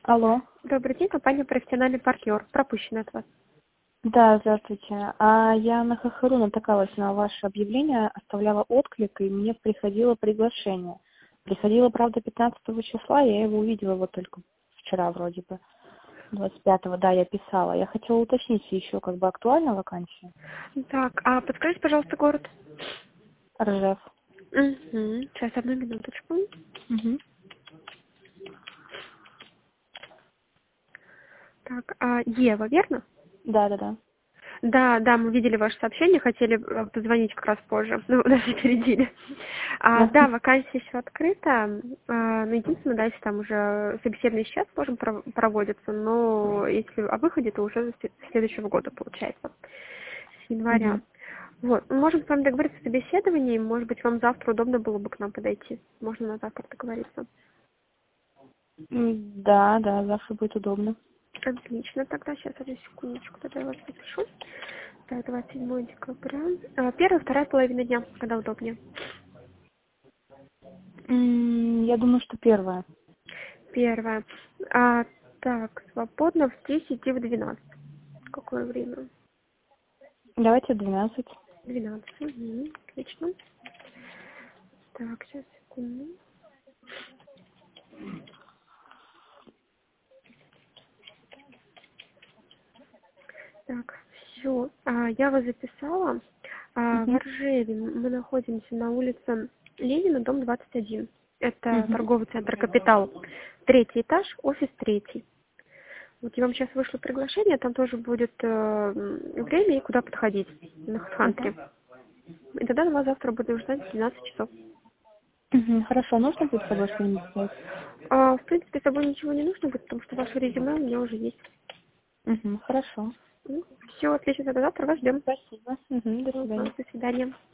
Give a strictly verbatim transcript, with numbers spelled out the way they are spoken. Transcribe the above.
Алло. Добрый день, компания «Профессиональный партнер». Пропущено от вас. Да, здравствуйте. А я на ХХРУ натыкалась на ваше объявление, оставляла отклик, и мне приходило приглашение. Приходило, правда, пятнадцатого числа, я его увидела вот только вчера вроде бы. двадцать пятого, да, я писала. Я хотела уточнить, еще как бы актуальна вакансия? Так, а подскажите, пожалуйста, город? Ржев. Угу. Сейчас, одну минуточку. Угу. Так, а Ева, верно? Да, да, да. Да, да, мы видели ваше сообщение, хотели э, позвонить как раз позже. Ну, даже опередили. А, да, вакансия еще открыта. А, но единственное, да, если там уже собеседование сейчас можем пров- проводиться, но если о выходе, то уже с следующего года получается. С января. Угу. Вот. Мы можем с вами договориться о собеседовании. Может быть, вам завтра удобно было бы к нам подойти. Можно на завтра договориться. Да, да, завтра будет удобно. Отлично, тогда сейчас одну секундочку, тогда я вас запишу. Так, двадцать седьмого декабря. А, Первая, вторая половина дня, когда удобнее. М, Я думаю, что первое. Первая. А, так, свободно в десять и в двенадцать. Какое время? Давайте двенадцать. двенадцать. Угу, отлично. Так, сейчас, секунду. Так, все. А, я вас записала. А, в Угу. Ржеве мы находимся на улице Ленина, дом двадцать один. Это Угу. торговый центр «Капитал». Третий этаж, офис третий. Вот я вам сейчас вышло приглашение, там тоже будет э, м, время и куда подходить на Угу. HeadHunter. И тогда на вас завтра буду ждать в двенадцать часов. Угу. Хорошо, нужно будет с собой что-нибудь взять? А, в принципе, с собой ничего не нужно будет, потому что ваше резюме у меня уже есть. Угу. Хорошо. Все, отлично, тогда завтра вас ждем. Спасибо. Угу. До Ага, свидания. до свидания.